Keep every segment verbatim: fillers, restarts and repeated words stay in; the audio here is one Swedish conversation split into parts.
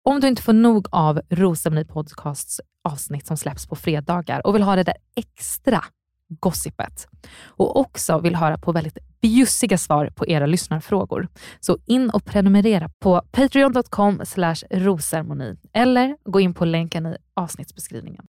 Om du inte får nog av Rosceremoni Podcasts avsnitt som släpps på fredagar och vill ha det där extra gossipet och också vill höra på väldigt bjussiga svar på era lyssnarfrågor, så in och prenumerera på patreon dot com slash rosceremoni eller gå in på länken i avsnittsbeskrivningen.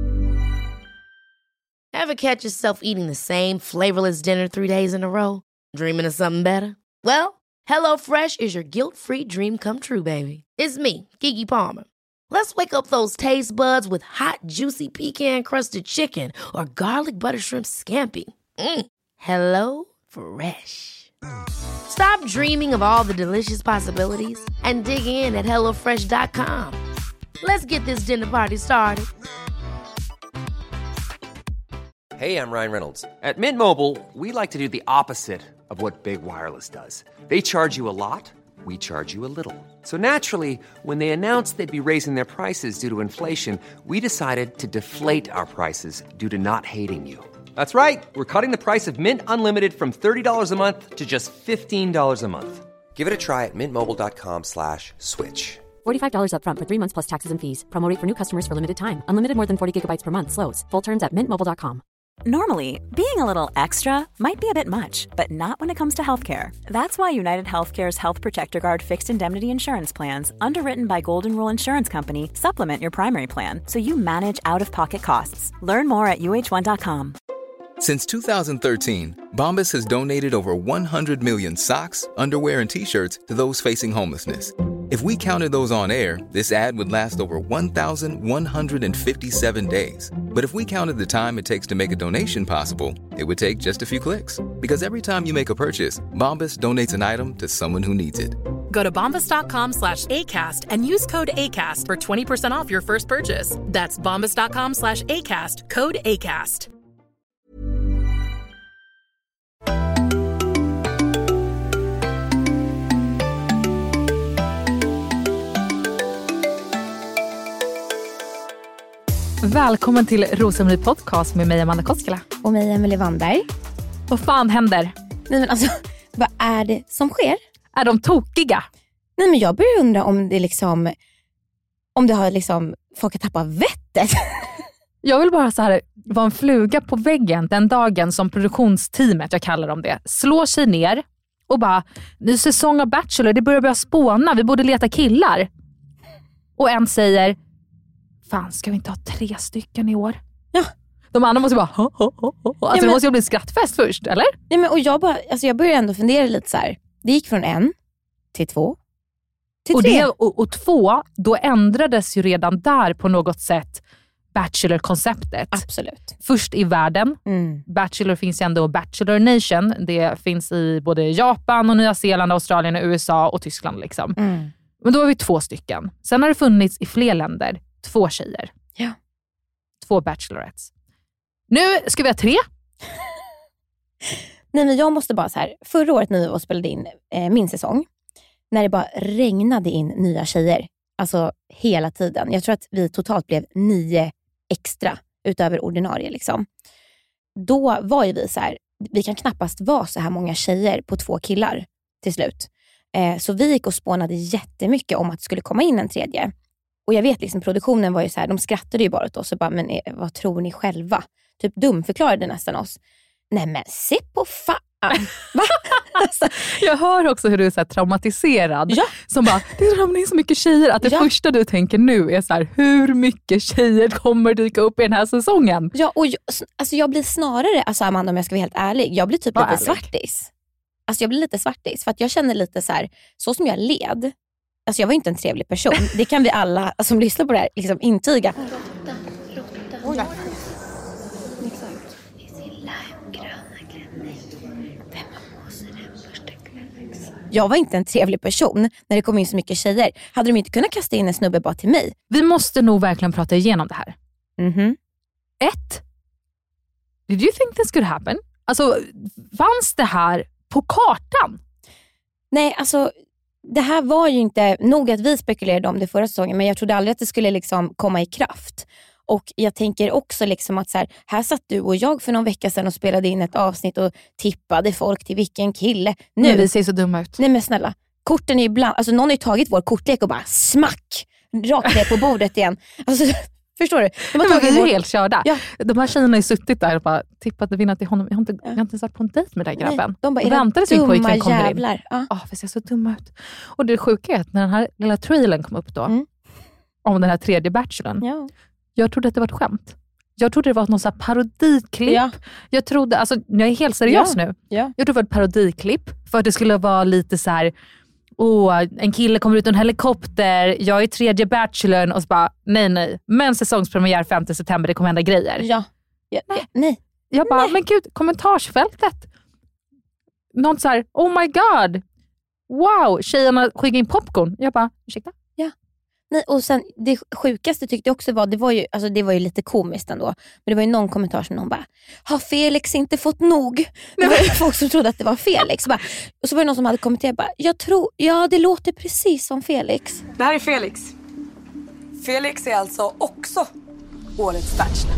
Ever catch yourself eating the same flavorless dinner three days in a row? Dreaming of something better? Well, HelloFresh is your guilt-free dream come true, baby. It's me, Keke Palmer. Let's wake up those taste buds with hot, juicy pecan-crusted chicken or garlic butter shrimp scampi. Mm. Hello Fresh. Stop dreaming of all the delicious possibilities and dig in at hello fresh dot com. Let's get this dinner party started. Hey, I'm Ryan Reynolds. At Mint Mobile, we like to do the opposite of what Big Wireless does. They charge you a lot, we charge you a little. So naturally, when they announced they'd be raising their prices due to inflation, we decided to deflate our prices due to not hating you. That's right. We're cutting the price of Mint Unlimited from thirty dollars a month to just fifteen dollars a month. Give it a try at mintmobile.com slash switch. forty-five dollars up front for three months plus taxes and fees. Promo rate for new customers for limited time. Unlimited more than forty gigabytes per month. Slows full terms at mint mobile dot com. Normally, being a little extra might be a bit much, but not when it comes to healthcare. That's why United Healthcare's Health Protector Guard fixed indemnity insurance plans, underwritten by Golden Rule Insurance Company, supplement your primary plan so you manage out-of-pocket costs. Learn more at U H one dot com. Since two thousand thirteen, Bombas has donated over one hundred million socks, underwear, and T-shirts to those facing homelessness. If we counted those on air, this ad would last over one thousand one hundred fifty-seven days. But if we counted the time it takes to make a donation possible, it would take just a few clicks. Because every time you make a purchase, Bombas donates an item to someone who needs it. Go to bombas dot com slash ACAST and use code ACAST for twenty percent off your first purchase. That's bombas dot com slash ACAST, code ACAST. Välkommen till Rosceremoni Podcast med mig Amanda Koskela. Och mig Emelie Wannberg. Vad fan händer? Nej men alltså, vad är det som sker? Är de tokiga? Nej men jag börjar undra om det liksom, om det har liksom, folk har tappat vettet. Jag vill bara så här vara en fluga på väggen den dagen som produktionsteamet, jag kallar dem det, slår sig ner och bara, ny säsong av Bachelor, det börjar börja spåna, vi borde leta killar. Och en säger, fan, ska vi inte ha tre stycken i år? Ja. De andra måste bara, ho, ho, ho, ho. Alltså ja, men, det måste ju bli skrattfest först, eller? Nej men och jag bara, alltså jag börjar ändå fundera lite så här. Det gick från en till två till och tre. Det, och, och två, då ändrades ju redan där på något sätt Bachelor-konceptet. Absolut. Först i världen. Mm. Bachelor finns ju ändå Bachelor Nation. Det finns i både Japan och Nya Zeeland, Australien och U S A och Tyskland liksom. Mm. Men då har vi två stycken. Sen har det funnits i fler länder två tjejer. Ja. Två bachelorettes. Nu ska vi ha tre. Nej men jag måste bara så här. Förra året när vi var och spelade in eh, min säsong. När det bara regnade in nya tjejer. Alltså hela tiden. Jag tror att vi totalt blev nio extra utöver ordinarie liksom. Då var ju vi så här. Vi kan knappast vara så här många tjejer på två killar till slut. Eh, så vi gick och spånade jättemycket om att det skulle komma in en tredje. Och jag vet liksom, produktionen var ju så här, de skrattade ju bara åt oss och bara, men vad tror ni själva? Typ dumförklarade nästan oss. Nej men se på fan. Va? Alltså. Jag hör också hur du är så här traumatiserad. Ja. Som bara, det ramlar in så mycket tjejer. Att det ja. första du tänker nu är så här, hur mycket tjejer kommer dyka upp i den här säsongen? Ja, och jag, alltså jag blir snarare, alltså Amanda, om jag ska vara helt ärlig, jag blir typ var lite ärlig. svartis. Alltså jag blir lite svartis. För att jag känner lite så här, så som jag led. Alltså jag var inte en trevlig person. Det kan vi alla som lyssnar på det här liksom intyga. Råtta, råtta. Oj. Exakt. Jag var inte en trevlig person när det kom in så mycket tjejer. Hade de inte kunnat kasta in en snubbe bara till mig? Vi måste nog verkligen prata igenom det här. Mhm. Ett. Did you think this could happen? Alltså, fanns det här på kartan? Nej, alltså det här var ju inte, nog att vi spekulerade om det förra säsongen, men jag trodde aldrig att det skulle liksom komma i kraft. Och jag tänker också liksom att så här, här satt du och jag för någon vecka sedan och spelade in ett avsnitt och tippade folk till vilken kille. Nu, Nej, vi ser så dumma ut. Nej men snälla, korten är ju bland, alltså någon har ju tagit vår kortlek och bara smack. rakt ner på bordet igen. Alltså, förstår du? De har tagit bort... helt körda. Ja. De här tjejerna har ju suttit där och bara tippat och vinnat till honom. Jag har inte, jag har inte ens varit på en dejt med den här grabben. Nej, de bara, väntade sin pojkvän kommer in. Ja, ah. oh, för ser så dumma ut. Och det sjuka är att när den här lilla trailern kom upp då, mm. om den här tredje bachelorn, ja. jag trodde att det var ett skämt. Jag trodde det var någon så här parodiklipp. Ja. Jag trodde, alltså jag är helt seriös ja. nu. Ja. Jag trodde det var ett parodiklipp för att det skulle vara lite så här. Åh, en kille kommer ut ur en helikopter, jag är tredje bachelorn och så bara, nej nej. Men säsongspremiär femte september, det kommer hända grejer. Ja, ja. nej. nej. Jag bara, nej. men gud, kommentarsfältet. Någon så här, oh my god. Wow, tjejerna skickar in popcorn. Jag bara, ursäkta? Ja. Nej, och sen det sjukaste tyckte jag också var, det var ju, alltså det var ju lite komiskt ändå. Men det var ju någon kommentar som någon bara, har Felix inte fått nog? Det var ju folk som trodde att det var Felix. Bara, och så var det någon som hade kommenterat, bara, jag tror, ja det låter precis som Felix. Det här är Felix. Felix är alltså också årets bachelor.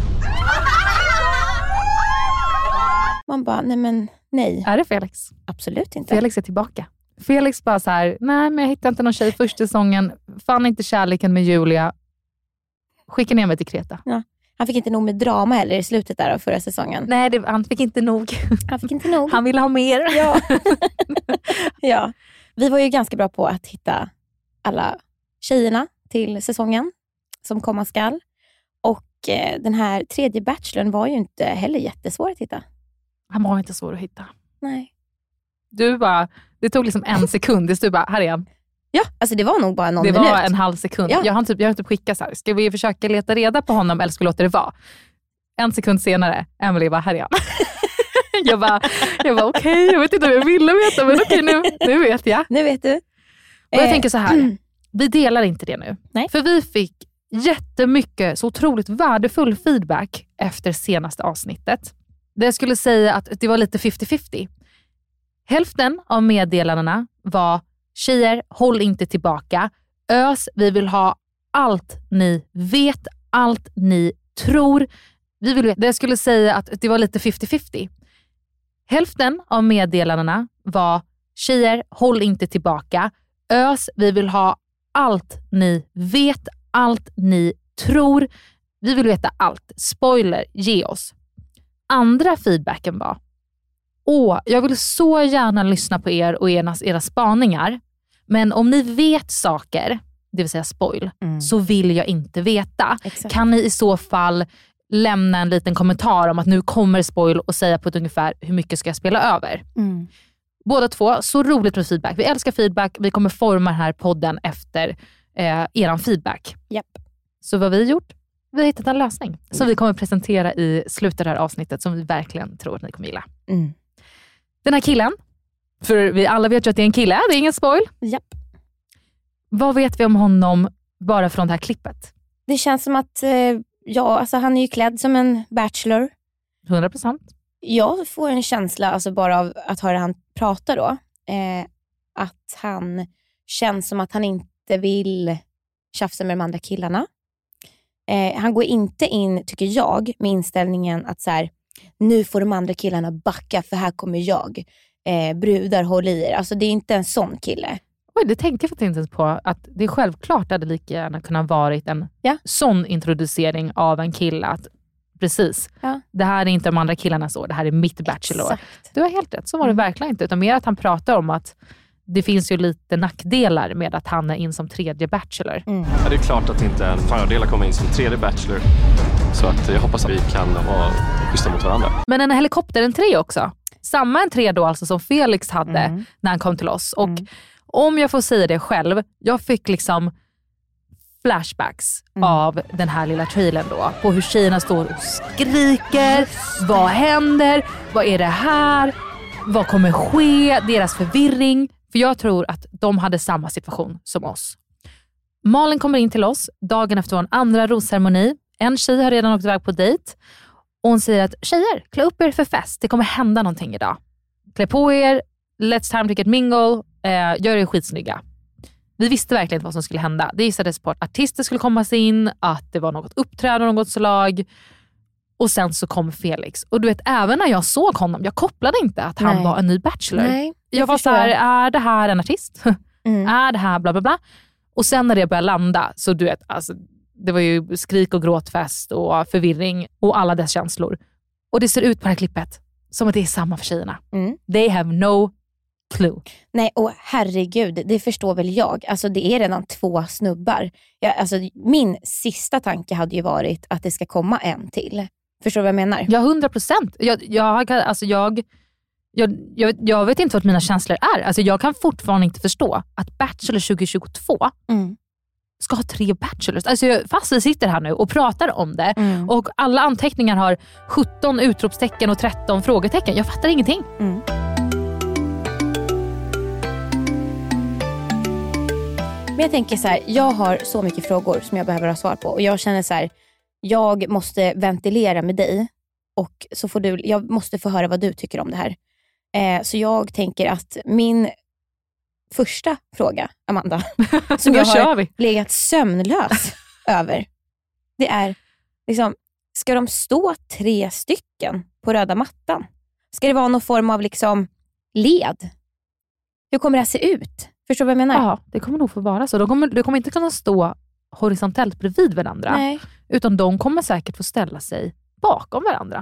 Man bara, nej men nej. Är det Felix? Absolut inte. Felix är tillbaka. Felix bara så här, nej men jag hittade inte någon tjej första säsongen. Fann inte kärleken med Julia. Skicka ner mig till Kreta. Ja. Han fick inte nog med drama heller i slutet där av förra säsongen. Nej, det, han fick inte nog. Han fick inte nog. Han ville ha mer. Ja. ja. Vi var ju ganska bra på att hitta alla tjejerna till säsongen som komma skall. Och eh, den här tredje bachelorn var ju inte heller jättesvår att hitta. Han var inte svår att hitta. Nej. Du bara, det tog liksom en sekund. Du bara, här är han. Ja, alltså det var nog bara någon det minut. Det var en halv sekund. Ja. Jag har typ, jag har typ skickat så här. Ska vi försöka leta reda på honom eller ska vi låta det vara? En sekund senare, Emily bara, här är han. jag bara, jag bara okej, okay, jag vet inte om jag ville veta, men okej, nu, nu vet jag. Nu vet du. Och jag eh, tänker så här, mm. vi delar inte det nu. Nej. För vi fick jättemycket, så otroligt värdefull feedback efter senaste avsnittet. Det jag skulle säga att det var lite femtio femtio. Hälften av meddelandena var, tjejer, håll inte tillbaka. Ös, vi vill ha allt ni vet, allt ni tror. Vi vill veta. Det jag skulle säga att det var lite femtio femtio. Hälften av meddelandena var, tjejer, håll inte tillbaka. Ös, vi vill ha allt ni vet, allt ni tror. Vi vill veta allt. Spoiler, ge oss. Andra feedbacken var, åh, jag vill så gärna lyssna på er och era, era spaningar. Men om ni vet saker, det vill säga spoil, mm. så vill jag inte veta. Exakt. Kan ni i så fall lämna en liten kommentar om att nu kommer spoil och säga på ett ungefär hur mycket ska jag spela över. Mm. Båda två, så roligt med feedback. Vi älskar feedback. Vi kommer forma den här podden efter eh, eran feedback. Yep. Så vad vi har gjort? Vi har hittat en lösning som vi kommer presentera i slutet av det här avsnittet som vi verkligen tror att ni kommer gilla. Mm. Den här killen, för vi alla vet ju att det är en kille, det är ingen spoil. Japp. Vad vet vi om honom bara från det här klippet? Det känns som att eh, ja, alltså han är ju klädd som en bachelor. hundra procent. Jag får en känsla alltså bara av att höra han prata då. Eh, att han känns som att han inte vill tjafsa med de andra killarna. Eh, han går inte in, tycker jag, med inställningen att så här, nu får de andra killarna backa för här kommer jag. Eh, brudar, håll i er. Alltså det är inte en sån kille. Oj, det tänkte jag faktiskt inte på. Att det är självklart att det lika gärna kunnat varit en ja. sån introducering av en kille. Att precis, ja. det här är inte de andra killarnas år, det här är mitt bachelor. Exakt. Du har helt rätt, så var det mm. verkligen inte. Utan mer att han pratar om att det finns ju lite nackdelar med att han är in som tredje bachelor. Mm. Ja, det är klart att det inte är en fördel att komma in som tredje bachelor. Så att jag hoppas att vi kan vara schyssta mot varandra. Men en helikopter, en tre också. Samma en tre då alltså som Felix hade mm. när han kom till oss. Och mm. om jag får säga det själv, jag fick liksom flashbacks mm. av den här lilla trailern då. På hur tjejerna står och skriker. Vad händer? Vad är det här? Vad kommer ske? Deras förvirring. För jag tror att de hade samma situation som oss. Malin kommer in till oss dagen efter vår andra rosceremoni. En tjej har redan åkt iväg på dejt. Och hon säger att tjejer, klä upp er för fest. Det kommer hända någonting idag. Klä på er, let's time to get mingle, eh, gör er skitsnygga. Vi visste verkligen inte vad som skulle hända. Det gissades på att artister skulle komma in, att det var något uppträdande av något slag. Och sen så kom Felix. Och du vet, även när jag såg honom, jag kopplade inte att han Nej. var en ny bachelor. Nej, jag, jag var så här, är det här en artist? Mm. Är det här bla bla bla? Och sen när det började landa, så du vet, alltså, det var ju skrik och gråtfest och förvirring och alla dess känslor. Och det ser ut på det här klippet som att det är samma för tjejerna. Mm. They have no clue. Nej, och herregud, det förstår väl jag. Alltså det är redan två snubbar. Jag, alltså, min sista tanke hade ju varit att det ska komma en till. Förstår du vad jag menar? Ja, hundra procent. Jag, jag, alltså jag, jag, jag, jag vet inte vad mina känslor är. Alltså jag kan fortfarande inte förstå att Bachelor tjugo tjugotvå mm. ska ha tre bachelors. Alltså jag, fast vi sitter här nu och pratar om det mm. och alla anteckningar har sjutton utropstecken och tretton frågetecken. Jag fattar ingenting. Mm. Men jag tänker så här, jag har så mycket frågor som jag behöver ha svar på. Och jag känner så här, jag måste ventilera med dig. Och så får du, jag måste få höra vad du tycker om det här. Eh, så jag tänker att min första fråga, Amanda, som jag har vi. legat sömnlös över. Det är, liksom, ska de stå tre stycken på röda mattan? Ska det vara någon form av liksom led? Hur kommer det här se ut? Förstår du vad jag menar? Ja, det kommer nog få vara så. De kommer, de kommer inte kunna stå horisontellt bredvid varandra. Nej. Utan de kommer säkert få ställa sig bakom varandra.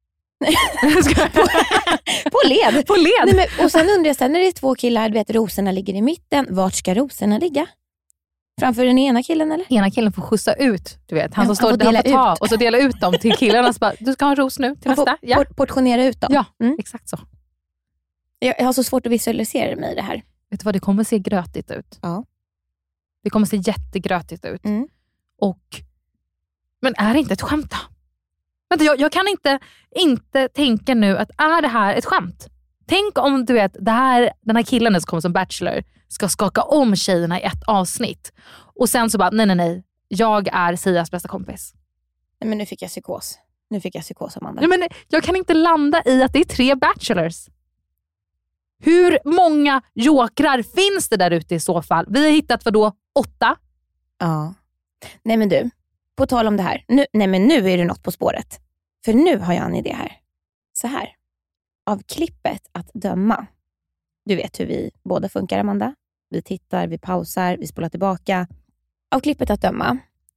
på, på led. På led. Nej, men, och sen undrar jag, sen när det är två killar, du vet, rosorna ligger i mitten. Vart ska rosorna ligga? Framför den ena killen eller? Ena killen får skjussa ut, du vet. Han ja, som står där får ta och så dela ut dem till killarna. Så bara, du ska ha en ros nu till han nästa. Ja. Por- portionera ut dem. Ja, mm. exakt så. Jag, jag har så svårt att visualisera mig i det här. Vet du vad, det kommer se grötigt ut. Ja. Det kommer se jättegrötigt ut. Mm. Och, men är det inte ett skämt då? Vänta, jag, jag kan inte, inte tänka nu att är det här ett skämt? Tänk om du vet, det här, den här killen som kommer som bachelor ska skaka om tjejerna i ett avsnitt. Och sen så bara, nej nej nej, jag är Sias bästa kompis. Nej, men nu fick jag psykos. Nu fick jag psykos, Amanda. Nej, men jag kan inte landa i att det är tre bachelors. Hur många jokrar finns det där ute i så fall? Vi har hittat vad då? Åtta? Ja. Nej men du, på tal om det här. Nu, nej men nu är det något på spåret. För nu har jag en idé här. Så här. Av klippet att döma. Du vet hur vi båda funkar, Amanda. Vi tittar, vi pausar, vi spolar tillbaka. Av klippet att döma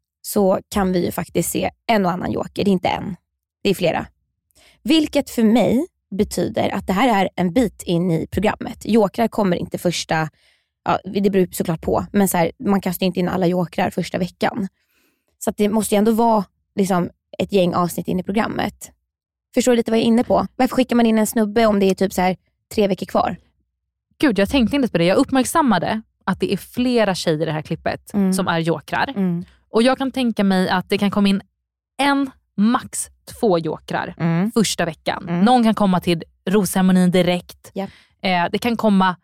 så kan vi ju faktiskt se en och annan joker. Det är inte en. Det är flera. Vilket för mig betyder att det här är en bit in i programmet. Jokrar kommer inte första, ja, det beror såklart på, men så här, man kastar inte in alla jokrar första veckan. Så att det måste ju ändå vara liksom, ett gäng avsnitt in i programmet. Förstår du lite vad jag är inne på? Varför skickar man in en snubbe om det är typ så här tre veckor kvar? Gud, jag tänkte inte på det. Jag uppmärksammade att det är flera tjejer i det här klippet mm. som är jokrar. Mm. Och jag kan tänka mig att det kan komma in en, max två jokrar mm. första veckan. Mm. Någon kan komma till rosceremonin direkt. Yep. Eh, det kan komma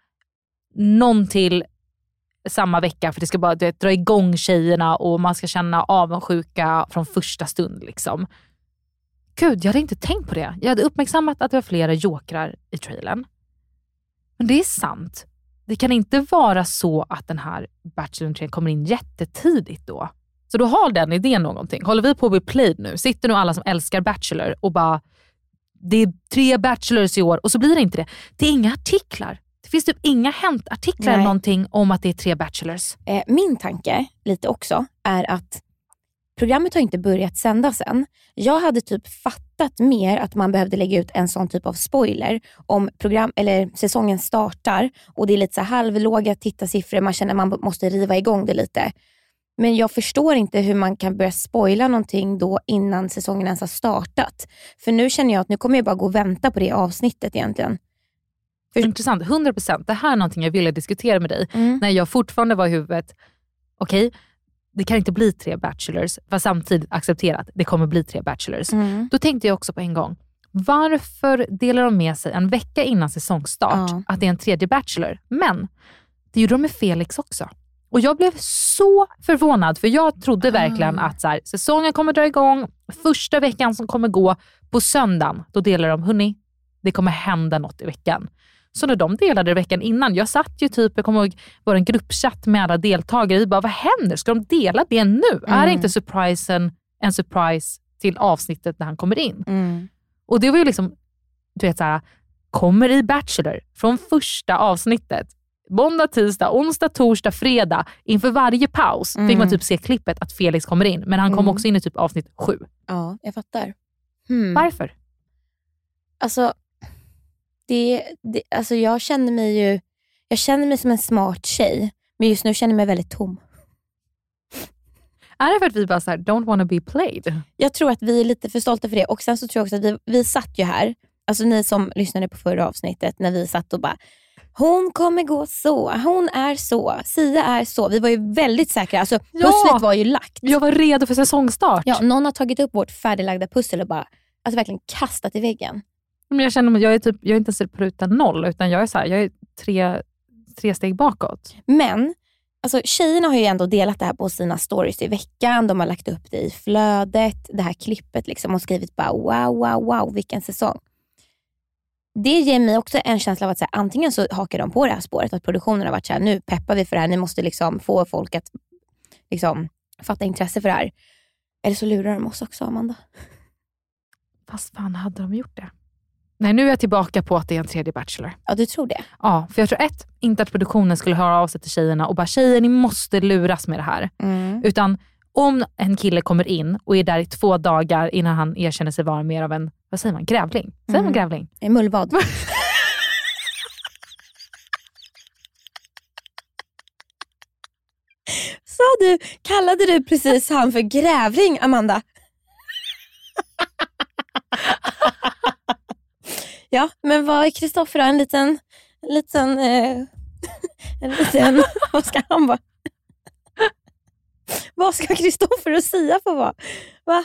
någon till samma vecka för det ska bara du vet, dra igång tjejerna och man ska känna avundsjuka från första stund. Liksom. Gud, jag hade inte tänkt på det. Jag hade uppmärksammat att det var flera jokrar i trailern. Men det är sant. Det kan inte vara så att den här Bachelor kommer in jättetidigt då. Så då har den idén någonting. Håller vi på att bli played nu? Sitter nu alla som älskar Bachelor och bara det är tre Bachelors i år och så blir det inte det. Det är inga artiklar. Det finns typ inga hämtartiklar eller någonting om att det är tre Bachelors. Eh, min tanke lite också är att programmet har inte börjat sändas än. Jag hade typ fattat mer att man behövde lägga ut en sån typ av spoiler om program eller säsongen startar och det är lite så halvlåga tittarsiffror, man känner att man måste riva igång det lite. Men jag förstår inte hur man kan börja spoila någonting då innan säsongen ens har startat. För nu känner jag att nu kommer jag bara gå och vänta på det avsnittet egentligen. För... Intressant, hundra procent. Det här är någonting jag ville diskutera med dig. Mm. När jag fortfarande var i huvudet, okej, okay, det kan inte bli tre bachelors, fast samtidigt accepterat, det kommer bli tre bachelors. Mm. Då tänkte jag också på en gång, varför delar de med sig en vecka innan säsongstart ja. att det är en tredje bachelor? Men det gjorde de med Felix också. Och jag blev så förvånad, för jag trodde ah. verkligen att så här, säsongen kommer dra igång, första veckan som kommer gå på söndagen, då delar de, hörni, det kommer hända något i veckan. Så när de delade veckan innan, jag satt ju typ, jag kommer ihåg, var en gruppchatt med alla deltagare, vi bara, vad händer? Ska de dela det nu? Mm. Är inte surprisen en surprise till avsnittet när han kommer in? Mm. Och det var ju liksom, du vet så här, kommer i Bachelor från första avsnittet. måndag, tisdag, onsdag, torsdag, fredag. Inför varje paus mm. fick man typ se klippet att Felix kommer in. Men han kom mm. också in i typ avsnitt sju. Ja, jag fattar. Hmm. Varför? Alltså, det, det, alltså jag känner mig ju jag känner mig som en smart tjej, men just nu känner jag mig väldigt tom. Är det för att vi bara så här, don't wanna be played? Jag tror att vi är lite för stolta för det. Och sen så tror jag också att vi, vi satt ju här, alltså ni som lyssnade på förra avsnittet, när vi satt och bara, hon kommer gå så, hon är så, Sia är så. Vi var ju väldigt säkra, alltså ja, pusslet var ju lagt. Jag var redo för säsongstart. Ja, någon har tagit upp vårt färdiglagda pussel och bara, alltså verkligen kastat i väggen. Men jag känner att jag är typ, jag är inte ens på ruta noll, utan jag är så här, jag är tre, tre steg bakåt. Men alltså, tjejerna har ju ändå delat det här på sina stories i veckan. De har lagt upp det i flödet, det här klippet liksom, och skrivit bara wow, wow, wow, vilken säsong. Det ger mig också en känsla av att så här, antingen så hakar de på det här spåret, att produktionen har varit så här, nu peppar vi för det här, ni måste liksom få folk att liksom fatta intresse för det här. Eller så lurar de oss också, Amanda. Fast fan hade de gjort det? Nej, nu är jag tillbaka på att det är en tredje Bachelor. Ja, du tror det? Ja, för jag tror ett, inte att produktionen skulle höra av sig till tjejerna och bara, tjejer, ni måste luras med det här. Mm. Utan om en kille kommer in och är där i två dagar innan han erkänner sig vara mer av en, vad säger man, grävling? Säger mm. man grävling? En mullvad. Sa du, kallade du precis han för grävling, Amanda? Ja, men vad är Kristoffer då? En liten, en liten, eh, en liten, vad ska han vara? Vad ska Kristoffer och Sia få vara? Va?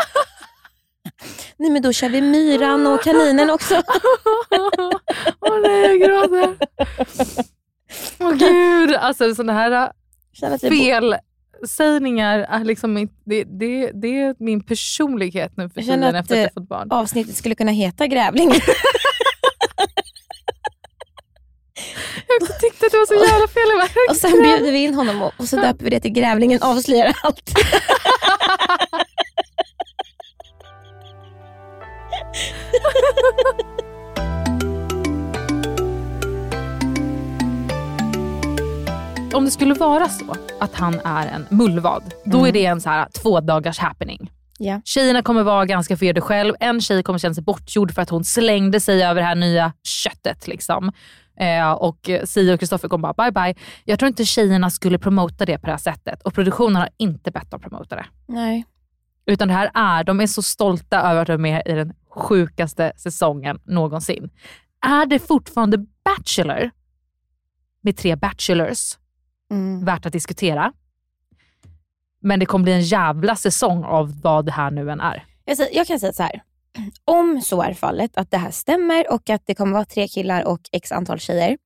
Nej, men då kör vi myran och kaninen också. Åh oh, nej, jag gråter. Åh oh, gud, alltså sådana här felsägningar är liksom min, det, det, det är min personlighet nu för tiden efter att jag fått barn. Avsnittet skulle kunna heta Grävling. Jag tyckte att det var så jävla fel. Och sen bjuder vi in honom och, och så döper vi det till Grävlingen avslöjar allt. Om det skulle vara så att han är en mullvad, då mm. är det en så här två dagars happening. Yeah. Tjejerna kommer vara ganska för det själv. En tjej kommer känna sig bortgjord för att hon slängde sig över det här nya köttet liksom. Eh, och Sia och Kristoffer kommer bara bye bye. Jag tror inte tjejerna skulle promota det på det här sättet. Och produktionen har inte bett dem promota det. Nej. Utan det här är, de är så stolta över att de är med i den sjukaste säsongen någonsin. Är det fortfarande Bachelor med tre Bachelors mm. värt att diskutera? Men det kommer bli en jävla säsong av vad det här nu än är. Jag, jag kan säga så här. Om så är fallet, att det här stämmer och att det kommer vara tre killar och x antal tjejer.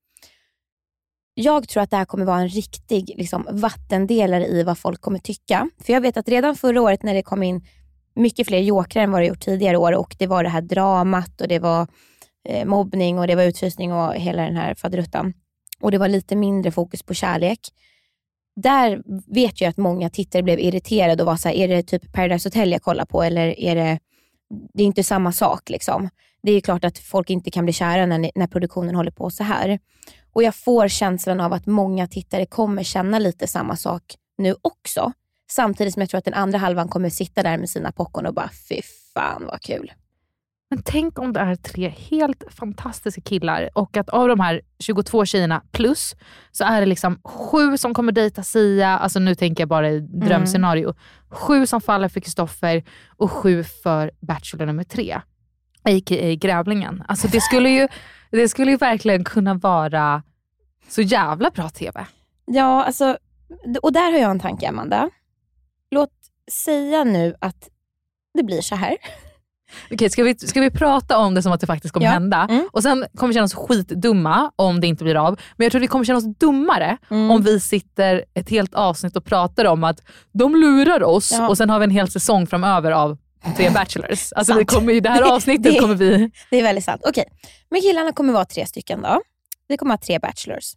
Jag tror att det här kommer vara en riktig liksom, vattendelare i vad folk kommer tycka. För jag vet att redan förra året när det kom in mycket fler jokrar än vad det gjort tidigare år, och det var det här dramat och det var eh, mobbning och det var utfrysning och hela den här faderuttan. Och det var lite mindre fokus på kärlek. Där vet jag att många tittare blev irriterade och var så här, är det typ Paradise Hotel jag kollar på eller är det, det är inte samma sak liksom. Det är klart att folk inte kan bli kära när, när produktionen håller på så här. Och jag får känslan av att många tittare kommer känna lite samma sak nu också. Samtidigt som jag tror att den andra halvan kommer sitta där med sina popcorn och bara, fy fan vad kul. Men tänk om det är tre helt fantastiska killar och att av de här tjugotvå tjejerna plus så är det liksom sju som kommer dejta Sia, alltså nu tänker jag bara i drömscenario. Mm. Sju som faller för Kristoffer och sju för Bachelor nummer tre. A K A Grävlingen. Alltså det skulle ju det skulle ju verkligen kunna vara så jävla bra tv. Ja, alltså och där har jag en tanke, Amanda. Låt säga nu att det blir så här. Okej, ska vi, ska vi prata om det som att det faktiskt kommer ja. hända? Mm. Och sen kommer vi känna oss skitdumma om det inte blir av. Men jag tror att vi kommer känna oss dummare mm. om vi sitter ett helt avsnitt och pratar om att de lurar oss ja. och sen har vi en hel säsong framöver av tre Bachelors. Alltså vi kommer, i det här avsnittet det, kommer vi... Det är väldigt sant. Okej, men killarna kommer vara tre stycken då. Vi kommer ha tre Bachelors.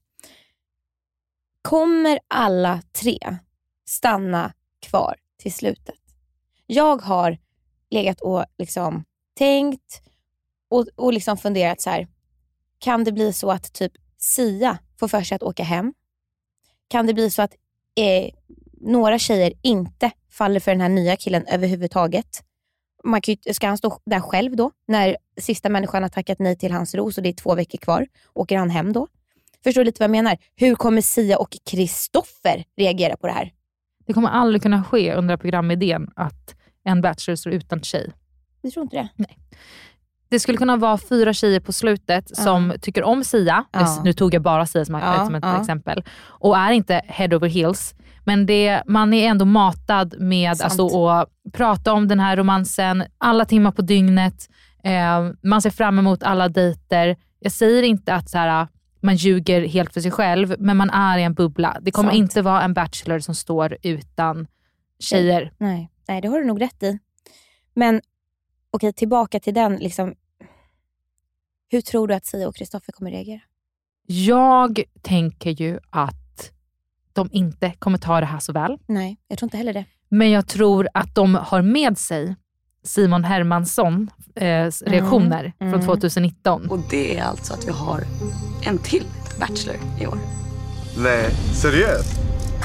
Kommer alla tre stanna kvar till slutet? Jag har legat och liksom tänkt och, och liksom funderat så här, kan det bli så att typ Sia får för sig att åka hem? Kan det bli så att eh, några tjejer inte faller för den här nya killen överhuvudtaget? Man kan ju, ska han stå där själv då? När sista människan har tackat nej till hans ros och det är två veckor kvar. Åker han hem då? Förstår du lite vad jag menar? Hur kommer Sia och Kristoffer reagera på det här? Det kommer aldrig kunna ske under programidén att en bachelor står utan tjej. Jag tror inte det. Nej. Det skulle kunna vara fyra tjejer på slutet ja. som tycker om Sia. Ja. Nu tog jag bara Sia som, ja. som ett ja. exempel. Och är inte head over heels. Men det, man är ändå matad med alltså, att prata om den här romansen alla timmar på dygnet. Eh, man ser fram emot alla dejter. Jag säger inte att så här, man ljuger helt för sig själv, men man är i en bubbla. Det kommer sant. inte vara en bachelor som står utan tjejer. Nej, Nej det har du nog rätt i. Men okej, tillbaka till den. Liksom, hur tror du att Sia och Kristoffer kommer reagera? Jag tänker ju att de inte kommer ta det här så väl. Nej, jag tror inte heller det. Men jag tror att de har med sig Simon Hermansson eh, reaktioner mm, från mm. tjugonitton. Och det är alltså att vi har en till bachelor i år. Nej, seriöst?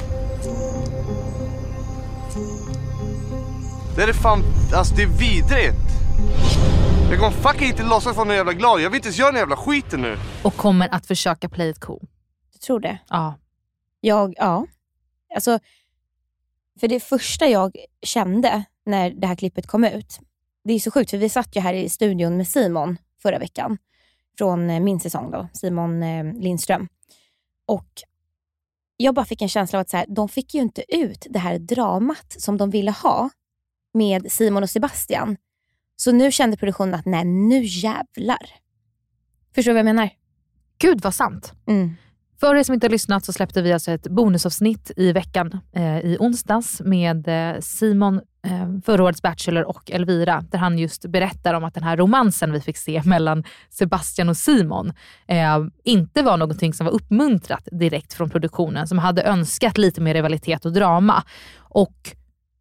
Det är fan, alltså det är vidrigt. Jag kommer fucking inte låtsas vara någon jävla glad. Jag vill inte ens göra någon jävla skiten nu. Och kommer att försöka play it cool. Du tror det? Ja. Jag, ja. Alltså, för det första jag kände när det här klippet kom ut, det är så sjukt för vi satt ju här i studion med Simon förra veckan från min säsong då, Simon eh, Lindström. Och jag bara fick en känsla av att så här, de fick ju inte ut det här dramat som de ville ha med Simon och Sebastian. Så nu kände produktionen att nej, nu jävlar. Förstår du vad jag menar? Gud vad sant. Mm. För er som inte har lyssnat så släppte vi alltså ett bonusavsnitt i veckan eh, i onsdags med eh, Simon, eh, förra årets bachelor och Elvira. Där han just berättar om att den här romansen vi fick se mellan Sebastian och Simon eh, inte var någonting som var uppmuntrat direkt från produktionen. Som hade önskat lite mer rivalitet och drama. Och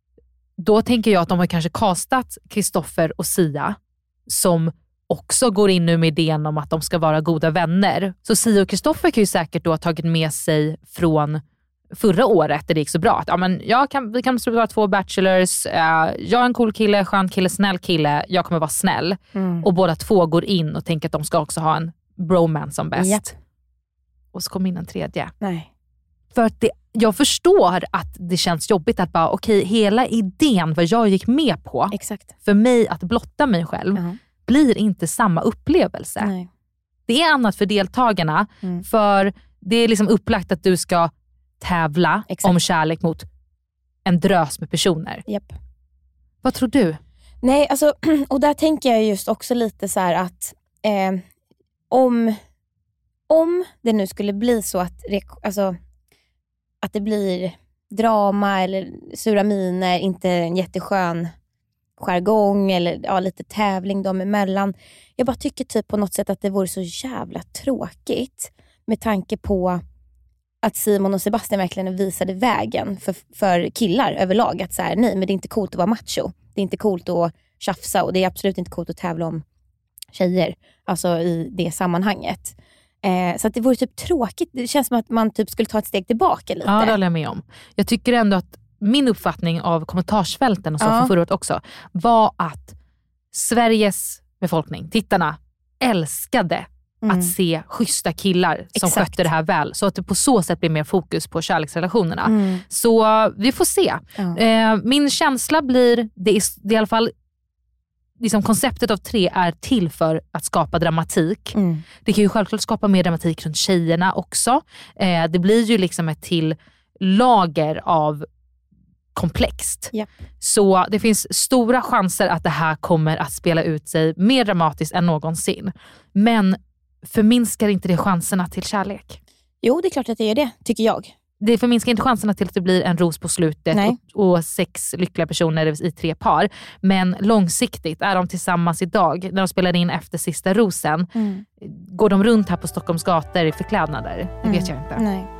då tänker jag att de har kanske kastat Kristoffer och Sia som också går in nu med idén om att de ska vara goda vänner. Så Sia och Kristoffer kan ju säkert då ha tagit med sig från förra året där det gick så bra. Att, ja, men jag kan, vi kan vara två bachelors. Uh, jag är en cool kille, skön kille, snäll kille. Jag kommer vara snäll. Mm. Och båda två går in och tänker att de ska också ha en bromance som bäst. Yep. Och så kommer in en tredje. Nej. För att det, jag förstår att det känns jobbigt att bara, okej, okay, hela idén vad jag gick med på. Exakt. För mig att blotta mig själv. Uh-huh. Blir inte samma upplevelse. Nej. Det är annat för deltagarna. Mm. För det är liksom upplagt att du ska tävla Exakt. om kärlek mot en drös med personer. Japp. Vad tror du? Nej, alltså, och där tänker jag just också lite så här att eh, om, om det nu skulle bli så att, alltså, att det blir drama eller sura miner, inte en jätteskön jargong eller ja, lite tävling dem emellan. Jag bara tycker typ på något sätt att det vore så jävla tråkigt med tanke på att Simon och Sebastian verkligen visade vägen för, för killar överlag. Att så här, nej, men det är inte coolt att vara macho. Det är inte coolt att tjafsa och det är absolut inte coolt att tävla om tjejer. Alltså i det sammanhanget. Eh, så att det vore typ tråkigt. Det känns som att man typ skulle ta ett steg tillbaka lite. Ja, det håller jag med om. Jag tycker ändå att min uppfattning av kommentarsfälten och så ja. från förra året också var att Sveriges befolkning, tittarna, älskade mm. att se schyssta killar som Exakt. skötte det här väl. Så att det på så sätt blir mer fokus på kärleksrelationerna. Mm. Så vi får se. Ja. Eh, min känsla blir, det är, det är i alla fall liksom konceptet av tre är till för att skapa dramatik. Mm. Det kan ju självklart skapa mer dramatik runt tjejerna också. Eh, det blir ju liksom ett till lager av komplext. Yep. Så det finns stora chanser att det här kommer att spela ut sig mer dramatiskt än någonsin. Men förminskar inte det chanserna till kärlek? Jo, det är klart att det är det, tycker jag. Det förminskar inte chanserna till att det blir en ros på slutet och, och sex lyckliga personer i tre par. Men långsiktigt är de tillsammans idag, när de spelar in efter sista rosen. Mm. Går de runt här på Stockholms gator i förklädnader? Det mm. vet jag inte. Nej.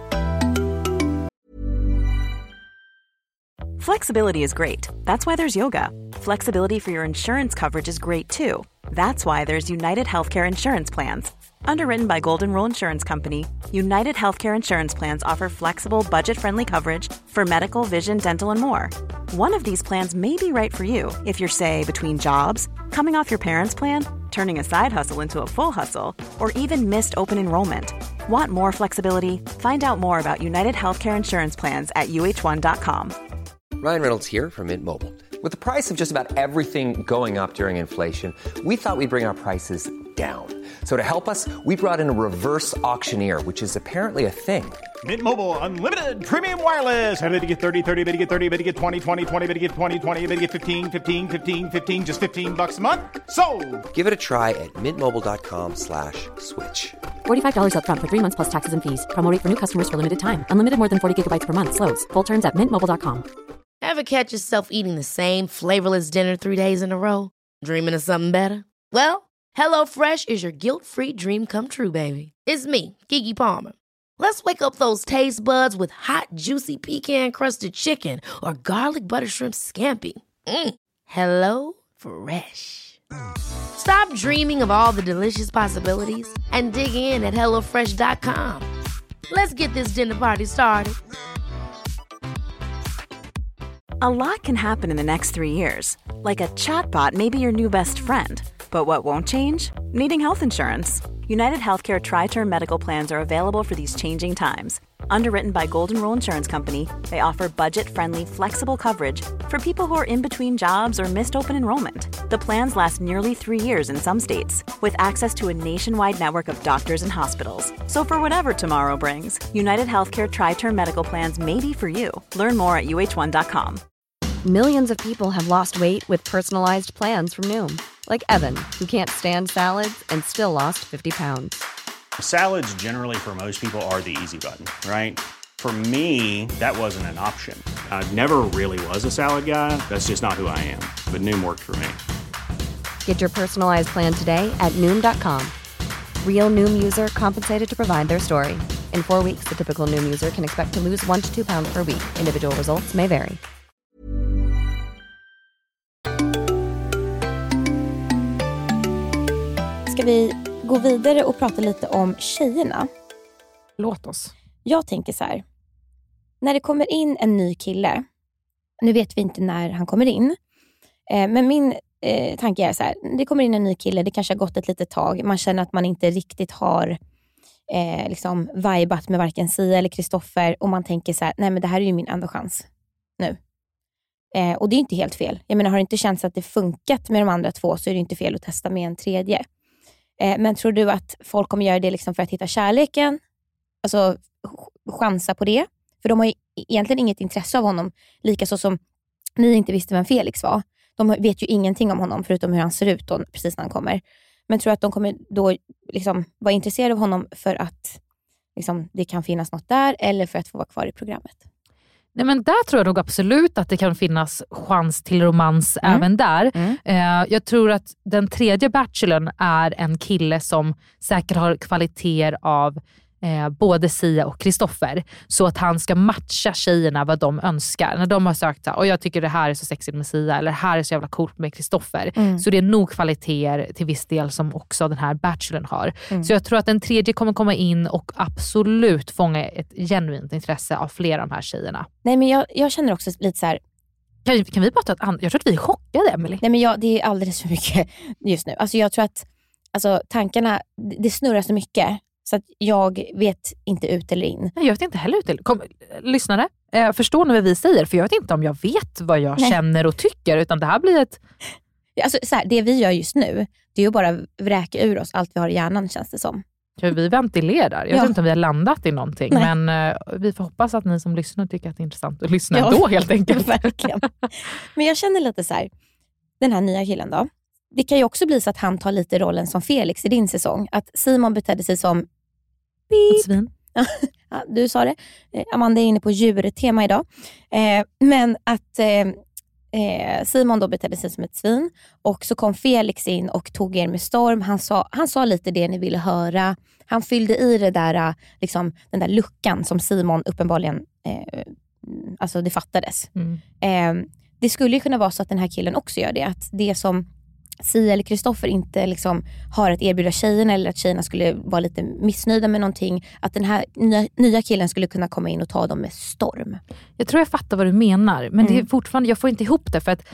Flexibility is great. That's why there's yoga. Flexibility for your insurance coverage is great too. That's why there's United Healthcare Insurance Plans. Underwritten by Golden Rule Insurance Company, United Healthcare Insurance Plans offer flexible, budget-friendly coverage for medical, vision, dental, and more. One of these plans may be right for you if you're, say, between jobs, coming off your parents' plan, turning a side hustle into a full hustle, or even missed open enrollment. Want more flexibility? Find out more about United Healthcare Insurance Plans at U H one dot com. Ryan Reynolds here from Mint Mobile. With the price of just about everything going up during inflation, we thought we'd bring our prices down. So to help us, we brought in a reverse auctioneer, which is apparently a thing. Mint Mobile Unlimited Premium Wireless. How to get thirty, thirty, bit to get thirty, bit to get twenty, twenty, twenty, bit to get twenty, twenty, bit to get fifteen, fifteen, fifteen, fifteen, just fifteen bucks a month? Sold! Give it a try at mintmobile.com slash switch. forty-five dollars up front for three months plus taxes and fees. Promo rate for new customers for limited time. Unlimited more than forty gigabytes per month. Slows full terms at mint mobile dot com. Ever catch yourself eating the same flavorless dinner three days in a row? Dreaming of something better? Well, HelloFresh is your guilt-free dream come true, baby. It's me, Keke Palmer. Let's wake up those taste buds with hot, juicy pecan-crusted chicken or garlic butter shrimp scampi. Mm. Hello Fresh. Stop dreaming of all the delicious possibilities and dig in at hello fresh dot com. Let's get this dinner party started. A lot can happen in the next three years. Like a chatbot may be your new best friend. But what won't change? Needing health insurance. United Healthcare Tri-Term Medical Plans are available for these changing times. Underwritten by Golden Rule Insurance Company, they offer budget-friendly, flexible coverage for people who are in between jobs or missed open enrollment. The plans last nearly three years in some states, with access to a nationwide network of doctors and hospitals. So for whatever tomorrow brings, United Healthcare Tri-Term Medical Plans may be for you. Learn more at U H one dot com. Millions of people have lost weight with personalized plans from Noom. Like Evan, who can't stand salads and still lost fifty pounds. Salads generally for most people are the easy button, right? For me, that wasn't an option. I never really was a salad guy. That's just not who I am. But Noom worked for me. Get your personalized plan today at Noom dot com. Real Noom user compensated to provide their story. In four weeks, the typical Noom user can expect to lose one to two pounds per week. Individual results may vary. Ska vi gå vidare och prata lite om tjejerna? Låt oss. Jag tänker så här. När det kommer in en ny kille, nu vet vi inte när han kommer in, eh, men min eh, tanke är så här. Det kommer in en ny kille, det kanske har gått ett litet tag. Man känner att man inte riktigt har eh, liksom vibat med varken Sia eller Kristoffer. Och man tänker så här, nej men det här är ju min enda chans nu. Eh, och det är inte helt fel. Jag menar, har det inte känts att det funkat med de andra två så är det inte fel att testa med en tredje. Eh, men tror du att folk kommer göra det liksom för att hitta kärleken? Alltså chansa på det? För de har ju egentligen inget intresse av honom. Lika så som ni inte visste vem Felix var. De vet ju ingenting om honom förutom hur han ser ut då, precis när han kommer. Men tror du att de kommer då liksom vara intresserade av honom för att liksom, det kan finnas något där eller för att få vara kvar i programmet? Nej, men där tror jag nog absolut att det kan finnas chans till romans mm. även där. Mm. Eh, jag tror att den tredje bachelorn är en kille som säkert har kvaliteter av eh, både Sia och Kristoffer. Så att han ska matcha tjejerna vad de önskar. När de har sökt och jag tycker det här är så sexigt med Sia eller det här är så jävla coolt med Kristoffer. Mm. Så det är nog kvaliteter till viss del som också den här bachelorn har. Mm. Så jag tror att den tredje kommer komma in och absolut fånga ett genuint intresse av flera av de här tjejerna. Nej, men jag, jag känner också lite så här. Kan, kan vi bara ta ett annat? Jag tror att vi är chockade, Emily. Nej, men jag, det är alldeles för mycket just nu. Alltså jag tror att alltså, tankarna, det snurrar så mycket. Så att jag vet inte ut eller in. Nej, jag vet inte heller ut eller in. Kom, lyssnare, eh, förstå nu vad vi säger. För jag vet inte om jag vet vad jag Nej. känner och tycker. Utan det här blir ett... Alltså, så här, det vi gör just nu, det är ju bara vräka ur oss allt vi har i hjärnan, känns det som. Ja, vi ventilerar. Jag ja. vet inte om vi har landat i någonting. Nej. Men eh, vi får hoppas att ni som lyssnar tycker att det är intressant att lyssna ja. då helt enkelt. Verkligen. Men jag känner lite så här, den här nya killen då. Det kan ju också bli så att han tar lite rollen som Felix i din säsong. Att Simon betedde sig som Ett svin. Ja, du sa det. Amanda är inne på djurtema idag. Eh, men att eh, Simon då betedde sig som ett svin. Och så kom Felix in och tog er med storm. Han sa, han sa lite det ni ville höra. Han fyllde i det där, liksom, den där luckan som Simon uppenbarligen eh, alltså det fattades. Mm. Eh, det skulle ju kunna vara så att den här killen också gör det. Att det som Sia eller Kristoffer inte liksom har ett erbjuda tjejerna, eller att tjejerna skulle vara lite missnöjda med någonting, att den här nya, nya killen skulle kunna komma in och ta dem med storm. Jag tror jag fattar vad du menar, men mm. det är fortfarande, jag får inte ihop det, för att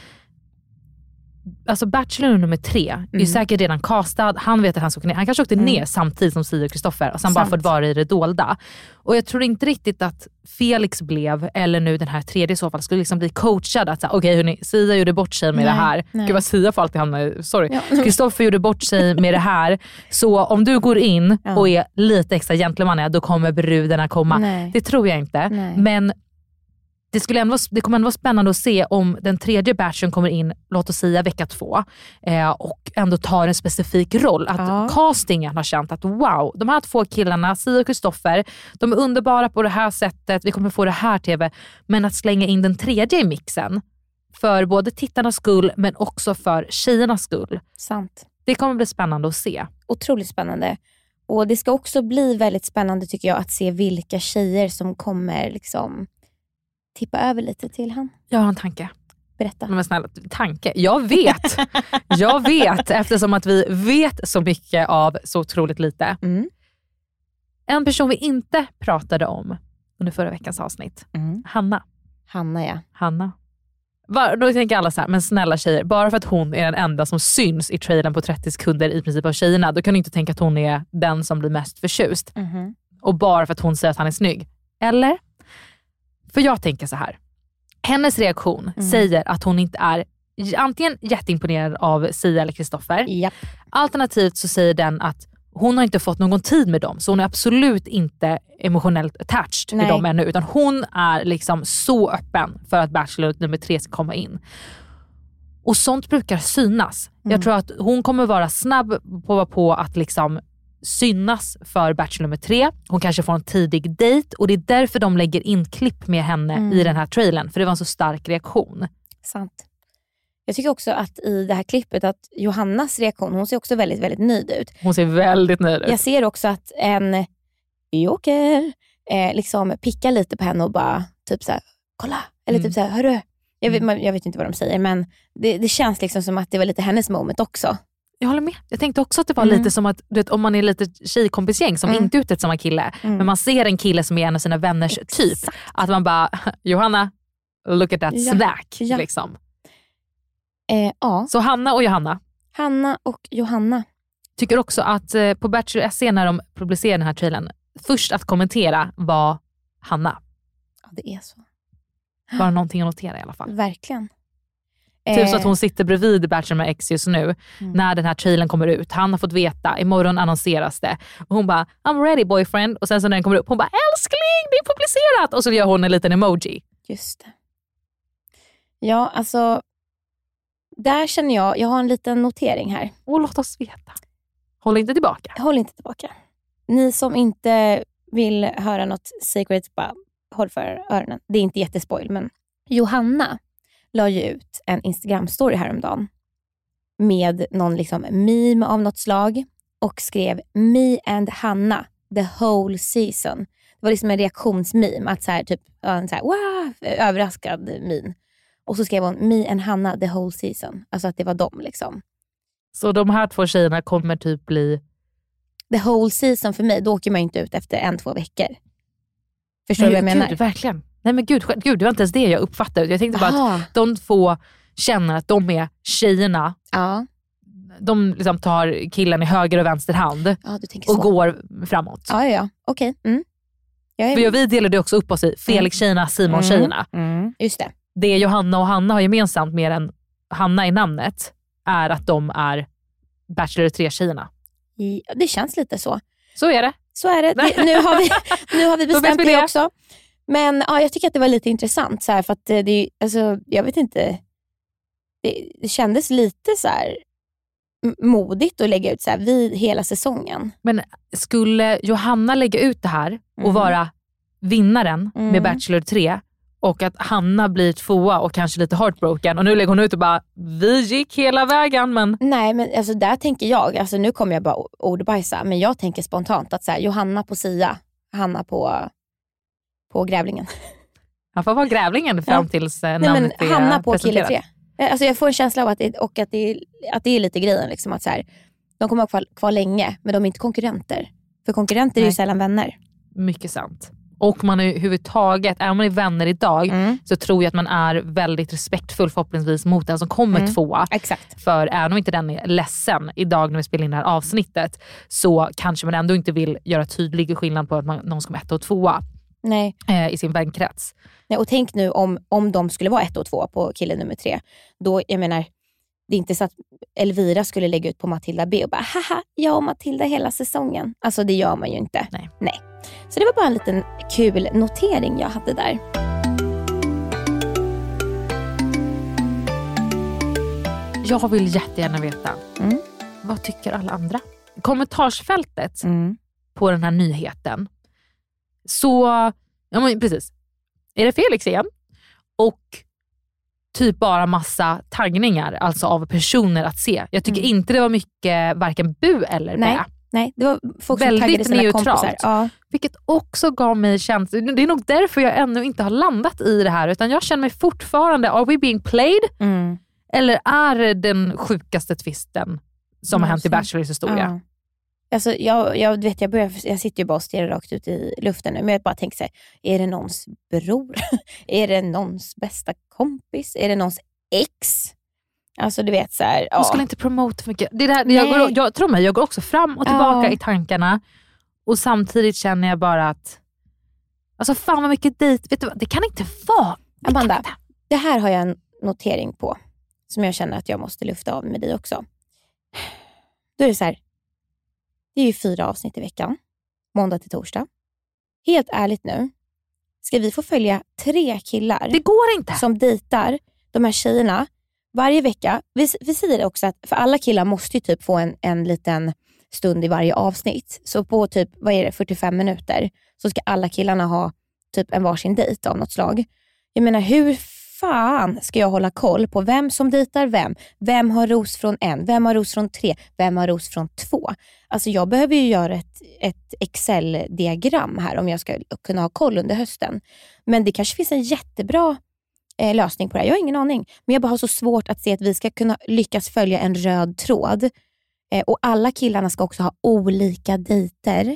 alltså Bachelor nummer tre mm. är ju säkert redan castad. Han vet att han ska ner. Han kanske åkte mm. ner samtidigt som Sia och Kristoffer, och sen bara fått vara i det dolda. Och jag tror inte riktigt att Felix blev, eller nu den här tredje i så fall, skulle liksom bli coachad att okej okay, hörni, Sia gjorde bort sig med nej, det här. Nej. Gud vad Sia får alltid hamna, sorry. Kristoffer ja. gjorde bort sig med det här. Så om du går in ja. och är lite extra gentleman, då kommer brudarna komma. Nej. Det tror jag inte. Nej. Men Det, skulle ändå, det kommer ändå vara spännande att se om den tredje batchen kommer in, låt oss säga vecka två, eh, och ändå tar en specifik roll. Att ja. castingen har känt att wow, de här två killarna, Sia och Kristoffer, de är underbara på det här sättet, vi kommer få det här tv. Men att slänga in den tredje i mixen, för både tittarnas skull men också för tjejernas skull. Sant. Det kommer bli spännande att se. Otroligt spännande. Och det ska också bli väldigt spännande tycker jag att se vilka tjejer som kommer liksom tippa över lite till han. Jag har en tanke. Berätta. Men snälla, tanke. Jag vet. jag vet eftersom att vi vet så mycket av så otroligt lite. Mm. En person vi inte pratade om under förra veckans avsnitt. Mm. Hanna. Hanna, ja. Hanna. Var, då tänker alla så här, men snälla tjejer, bara för att hon är den enda som syns i trailern på trettio sekunder i princip av tjejerna, då kan du inte tänka att hon är den som blir mest förtjust. Mm. Och bara för att hon säger att han är snygg. Eller? För jag tänker så här. Hennes reaktion mm. säger att hon inte är antingen jätteimponerad av Sia eller Kristoffer. Yep. Alternativt så säger den att hon har inte fått någon tid med dem. Så hon är absolut inte emotionellt attached med dem ännu. Utan hon är liksom så öppen för att Bachelor nummer tre ska komma in. Och sånt brukar synas. Mm. Jag tror att hon kommer vara snabb på, på att liksom synas för Bachelor nummer tre. Hon kanske får en tidig dejt. Och det är därför de lägger in klipp med henne mm. i den här trailern. För det var en så stark reaktion. Sant. Jag tycker också att i det här klippet att Johannas reaktion, hon ser också väldigt, väldigt nöjd ut. Hon ser väldigt nöjd ut. Jag ser också att en joker eh, liksom pickar lite på henne och bara typ så här, kolla. Eller mm. typ så här, hörru. Jag vet, jag vet inte vad de säger, men det, det känns liksom som att det var lite hennes moment också. Jag håller med. Jag tänkte också att det var mm. lite som att vet, om man är lite tjejkompisgäng som mm. inte är ute ett samma kille. Mm. Men man ser en kille som är en av sina vänners Exakt. typ. Att man bara, Johanna, look at that ja. snack. Ja. Liksom. Eh, ja. Så Hanna och Johanna. Hanna och Johanna. Tycker också att eh, på Bachelor S C när de publicerade den här trailern, först att kommentera var Hanna. Ja, det är så. Bara någonting att notera i alla fall. Verkligen. Typ eh. så att hon sitter bredvid Bachelor med X just nu mm. när den här trailern kommer ut. Han har fått veta, imorgon annonseras det. Och hon bara, I'm ready boyfriend. Och sen så när den kommer upp, hon bara, älskling, det är publicerat. Och så gör hon en liten emoji. Just det. Ja, alltså där känner jag, jag har en liten notering här. Och låt oss veta. Håll inte tillbaka. Håll inte tillbaka. Ni som inte vill höra något secret, bara håll för öronen. Det är inte jättespoil, men Johanna la ju ut en Instagram-story häromdagen med någon liksom meme av något slag och skrev Me and Hanna the whole season. Det var liksom en reaktionsmeme, att så här typ en så här wow, överraskad min. Och så skrev hon Me and Hanna the whole season. Alltså att det var dem liksom. Så de här två tjejerna kommer typ bli the whole season för mig. Då åker man inte ut efter en, två veckor. Förstår du vad jag menar? Gud, verkligen. Nej men gud, gud, det var inte ens det jag uppfattade. Jag tänkte bara Aha. att de två känner att de är tjejerna. Ja. De liksom tar killen i höger och vänster hand. Ja, du tänker och så. går framåt. Ja, ja, okej. Okay. Mm. Är... För vi delade också upp oss i Felix-tjejerna, Simon-tjejerna. Mm. Mm. Just det. Det Johanna och Hanna har gemensamt mer än Hanna i namnet är att de är Bachelor tre-tjejerna. Ja, det känns lite så. Så är det. Så är det. det nu, har vi, nu har vi bestämt vi det. det också. Men ja, jag tycker att det var lite intressant. Så här, för att det, alltså, jag vet inte. Det, det kändes lite så här modigt att lägga ut så här vid hela säsongen. Men skulle Johanna lägga ut det här och mm. vara vinnaren mm. med Bachelor tre och att Hanna blir tvåa och kanske lite heartbroken och nu lägger hon ut och bara, vi gick hela vägen men... Nej men alltså där tänker jag, alltså nu kommer jag bara ordbajsa, men jag tänker spontant att så här, Johanna på Sia, Hanna på på grävlingen. Han får vara grävlingen fram tills eh, namnet är Hanna på kille tre. Alltså jag får en känsla av att det, och att det, att det är lite grejen. Liksom, att så här, de kommer att vara kvar, kvar länge, men de är inte konkurrenter. För konkurrenter Nej. är ju sällan vänner. Mycket sant. Och man är överhuvudtaget, även om man är vänner idag, mm. så tror jag att man är väldigt respektfull förhoppningsvis mot den som kommer mm. tvåa. Exakt. För även om inte den är ledsen idag när vi spelar in det här avsnittet, så kanske man ändå inte vill göra tydlig skillnad på att man, någon ska vara ett och tvåa. Nej. Eh, i sin vänkrets. Nej, och tänk nu om, om de skulle vara ett och två på kille nummer tre. Då, jag menar, det är inte så att Elvira skulle lägga ut på Matilda B och bara, haha, jag och Matilda hela säsongen. Alltså det gör man ju inte. Nej. Nej. Så det var bara en liten kul notering jag hade där. Jag vill jättegärna veta. Mm. Vad tycker alla andra? Kommentarsfältet mm. på den här nyheten. Så, ja men precis. Är det Felix igen? Och typ bara massa taggningar, alltså av personer att se. Jag tycker mm. inte det var mycket varken bu eller Nej. bä. Nej, det var folk som väldigt taggade sina neutralt. kompisar. Ja. Vilket också gav mig känsla. Det är nog därför jag ännu inte har landat i det här. Utan jag känner mig fortfarande, are we being played? Mm. Eller är det den sjukaste tvisten som mm, har hänt i Bachelors historia? Ja. Alltså, jag, jag, vet, jag, börjar, jag sitter ju bara och stirrar rakt ut i luften nu. Men jag bara tänker så här, är det någons bror? Är det någons bästa kompis? Är det någons ex? Alltså du vet så här. Jag skulle inte promote för mycket. Det där, jag, går, jag tror mig, jag går också fram och tillbaka ja. i tankarna. Och samtidigt känner jag bara att alltså fan vad mycket dit. Vet du vad? Det kan inte vara. Det Amanda, inte. Det här har jag en notering på. Som jag känner att jag måste lyfta av med dig också. Då är det så här. Det är ju fyra avsnitt i veckan. Måndag till torsdag. Helt ärligt nu. Ska vi få följa tre killar. Det går inte. Som dejtar de här tjejerna. Varje vecka. Vi, vi säger det också att för alla killar måste ju typ få en, en liten stund i varje avsnitt. Så på typ, vad är det, fyrtiofem minuter. Så ska alla killarna ha typ en varsin dejt av något slag. Jag menar, hur fan ska jag hålla koll på vem som dejtar vem? Vem har ros från en? Vem har ros från tre? Vem har ros från två? Alltså jag behöver ju göra ett, ett Excel-diagram här om jag ska kunna ha koll under hösten. Men det kanske finns en jättebra eh, lösning på det här. Jag har ingen aning. Men jag bara har så svårt att se att vi ska kunna lyckas följa en röd tråd. Eh, och alla killarna ska också ha olika dejter.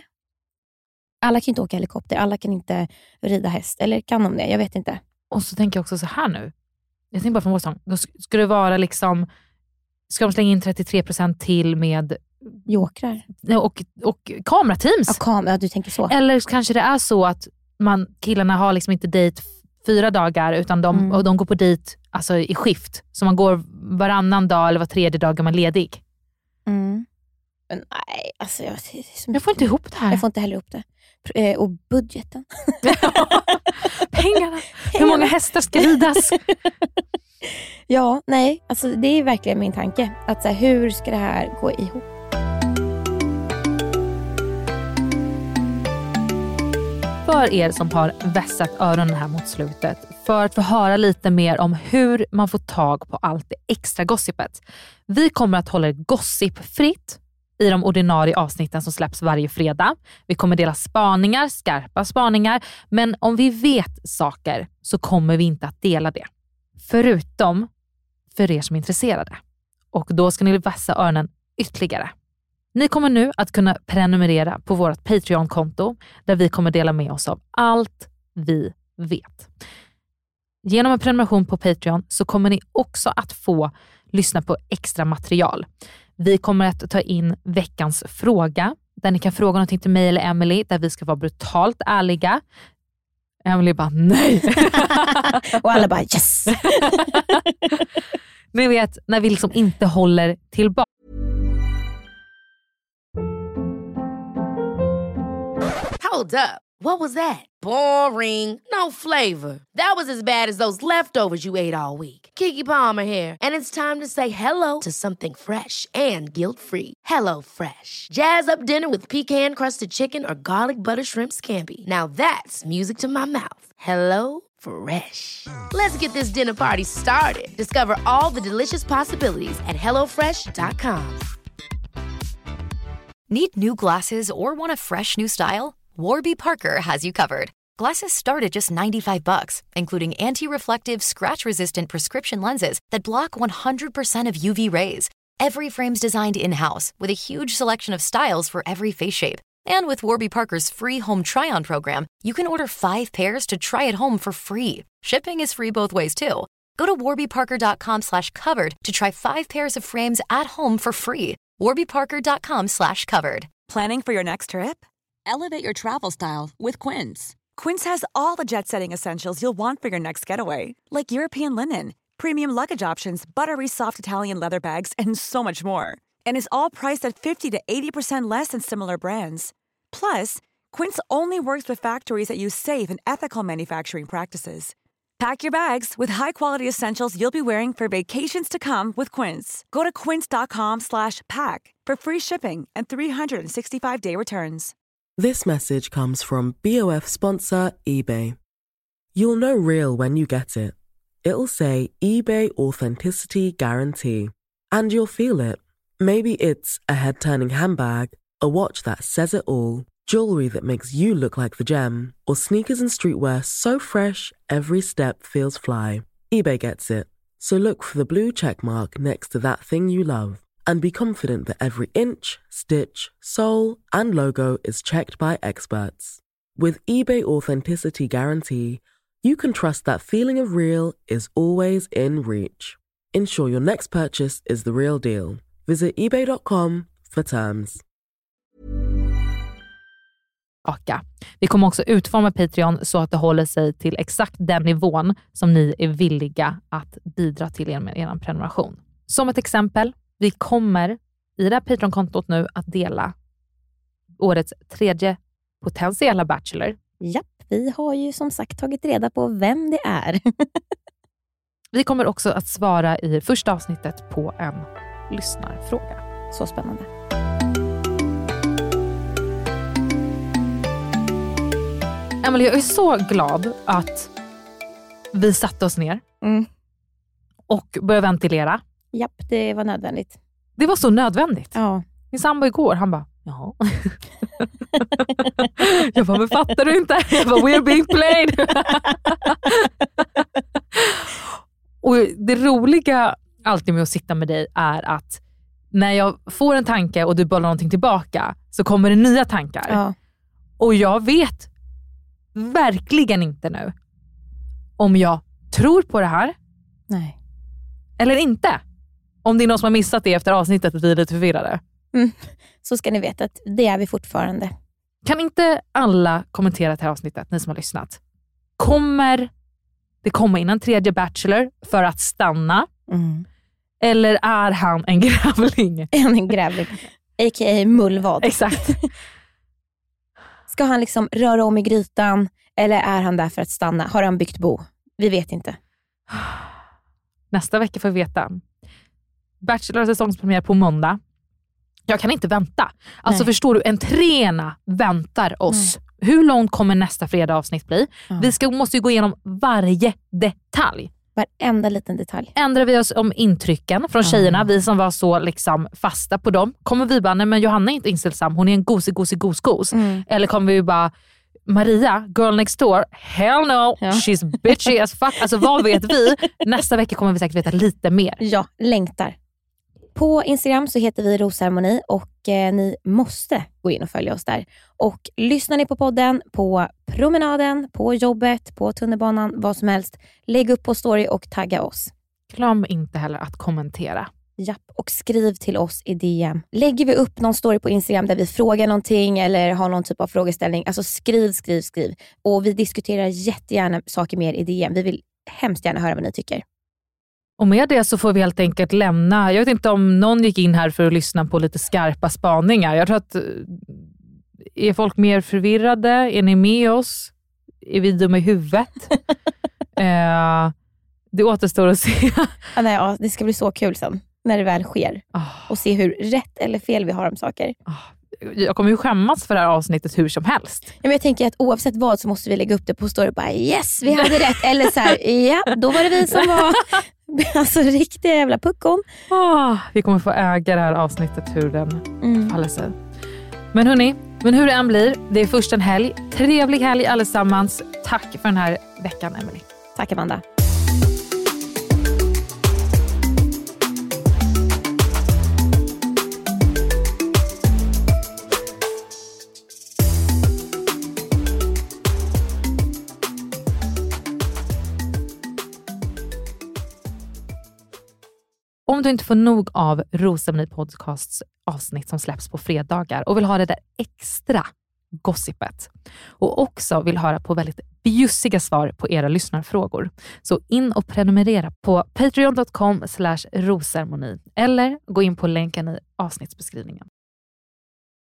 Alla kan inte åka helikopter. Alla kan inte rida häst. Eller kan de det? Jag vet inte. Och så tänker jag också så här nu. Jag tänker bara från vår sång. Då ska det vara liksom, ska de slänga in trettiotre procent till med jokrar och, och kamerateams. Ja, kam- ja, du tänker så. Eller kanske det är så att man, killarna har liksom inte dejt fyra dagar utan de, mm. och de går på dejt alltså i skift. Så man går varannan dag eller var tredje dag är man ledig. Mm. Men nej, alltså jag, jag får inte ihop det här. Jag får inte heller ihop det. Eh, och budgeten. Pengarna. Hur många hästar ska ridas? Ja, nej. Alltså det är verkligen min tanke. Att så här, hur ska det här gå ihop? För er som har vässat öronen här mot slutet. För att få höra lite mer om hur man får tag på allt det extra gossipet. Vi kommer att hålla det gossipfritt i de ordinarie avsnitten som släpps varje fredag. Vi kommer dela spaningar, skarpa spaningar. Men om vi vet saker så kommer vi inte att dela det. Förutom för er som är intresserade. Och då ska ni vässa öronen ytterligare. Ni kommer nu att kunna prenumerera på vårt Patreon-konto där vi kommer dela med oss av allt vi vet. Genom en prenumeration på Patreon så kommer ni också att få lyssna på extra material. Vi kommer att ta in veckans fråga där ni kan fråga någonting till mig eller Emily där vi ska vara brutalt ärliga. Emily bara nej. Och alla bara yes. Ni vet när vi liksom inte håller tillbaka. Hold up. What was that? Boring. No flavor. That was as bad as those leftovers you ate all week. Keke Palmer here. And it's time to say hello to something fresh and guilt-free. Hello Fresh. Jazz up dinner with pecan-crusted chicken or garlic butter shrimp scampi. Now that's music to my mouth. Hello Fresh. Let's get this dinner party started. Discover all the delicious possibilities at hello fresh dot com. Need new glasses or want a fresh new style? Warby Parker has you covered. Glasses start at just ninety-five bucks, including anti-reflective, scratch-resistant prescription lenses that block one hundred percent of U V rays. Every frame's designed in-house with a huge selection of styles for every face shape. And with Warby Parker's free home try-on program, you can order five pairs to try at home for free. Shipping is free both ways, too. Go to warbyparker.com slash covered to try five pairs of frames at home for free. warbyparker.com slash covered. Planning for your next trip? Elevate your travel style with Quince. Quince has all the jet-setting essentials you'll want for your next getaway, like European linen, premium luggage options, buttery soft Italian leather bags, and so much more. And is all priced at fifty to eighty percent less than similar brands. Plus, Quince only works with factories that use safe and ethical manufacturing practices. Pack your bags with high-quality essentials you'll be wearing for vacations to come with Quince. Go to quince.com slash pack for free shipping and three sixty-five day returns. This message comes from B O F sponsor eBay. You'll know real when you get it. It'll say eBay Authenticity Guarantee. And you'll feel it. Maybe it's a head-turning handbag, a watch that says it all, jewelry that makes you look like the gem, or sneakers and streetwear so fresh every step feels fly. eBay gets it. So look for the blue check mark next to that thing you love and be confident that every inch, stitch, sole, and logo is checked by experts. With eBay Authenticity Guarantee, you can trust that feeling of real is always in reach. Ensure your next purchase is the real deal. Visit ebay dot com for terms. Vi kommer också utforma Patreon så att det håller sig till exakt den nivån som ni är villiga att bidra till er med er prenumeration. Som ett exempel, vi kommer i det här Patreon-kontot nu att dela årets tredje potentiella Bachelor. Japp, vi har ju som sagt tagit reda på vem det är. Vi kommer också att svara i första avsnittet på en lyssnarfråga. Så spännande. Emelie, jag är så glad att vi satte oss ner mm. och började ventilera. Japp, det var nödvändigt. Det var så nödvändigt. Ja. Min sambo igår, han bara, jaha. Jag bara, men fattar du inte? Jag bara, we're being played. Och det roliga alltid med att sitta med dig är att när jag får en tanke och du bollar någonting tillbaka så kommer det nya tankar. Ja. Och jag vet verkligen inte nu om jag tror på det här. Nej. Eller inte. Om det är någon som har missat det efter avsnittet att vi är lite förvirrade. Mm. Så ska ni veta att det är vi fortfarande. Kan inte alla kommentera det här avsnittet, ni som har lyssnat? Kommer det komma in en tredje Bachelor för att stanna? Mm. Eller är han en grävling? En grävling. A K A mullvad. Exakt. Ska han liksom röra om i grytan? Eller är han där för att stanna? Har han byggt bo? Vi vet inte. Nästa vecka får vi veta. Bachelor säsongspremiär på måndag. Jag kan inte vänta. Alltså Nej. Förstår du, en trena väntar oss. Nej. Hur långt kommer nästa fredag avsnitt bli? Ja. Vi ska, måste ju gå igenom varje detalj. Varenda liten detalj. Ändrar vi oss om intrycken från tjejerna, ja. Vi som var så liksom fasta på dem. Kommer vi bara, nej men Johanna är inte inställsam, hon är en gosig, gosig, gos, gos. Mm. Eller kommer vi bara, Maria, girl next door, hell no, ja. She's bitchy as fuck. Alltså vad vet vi? Nästa vecka kommer vi säkert veta lite mer. Ja, längtar. På Instagram så heter vi Rosharmoni och eh, ni måste gå in och följa oss där. Och lyssnar ni på podden, på promenaden, på jobbet, på tunnelbanan, vad som helst, lägg upp på story och tagga oss. Glöm inte heller att kommentera. Japp, och skriv till oss i D M. Lägger vi upp någon story på Instagram där vi frågar någonting eller har någon typ av frågeställning, alltså skriv, skriv, skriv. Och vi diskuterar jättegärna saker mer i D M. Vi vill hemskt gärna höra vad ni tycker. Och med det så får vi helt enkelt lämna. Jag vet inte om någon gick in här för att lyssna på lite skarpa spaningar. Jag tror att, är folk mer förvirrade? Är ni med oss? Är vi dumma i huvudet? eh, det återstår att se. Ja, nej, ja, det ska bli så kul sen när det väl sker. Oh. Och se hur rätt eller fel vi har om saker. Oh. Jag kommer ju skämmas för det här avsnittet hur som helst. Ja, men jag tänker att oavsett vad så måste vi lägga upp det på story och bara yes, vi hade rätt. Eller så här, ja, då var det vi som var alltså riktiga jävla puckon. Oh, vi kommer få äga det här avsnittet hur den mm. faller sig. Men hörni, Men hur det än blir, det är först en helg. Trevlig helg allesammans. Tack för den här veckan, Emily. Tack, Amanda. Om du inte får nog av Rosceremoni Podcasts avsnitt som släpps på fredagar och vill ha det där extra gossipet och också vill höra på väldigt bjussiga svar på era lyssnarfrågor, så in och prenumerera på patreon dot com slash rosceremoni eller gå in på länken i avsnittsbeskrivningen.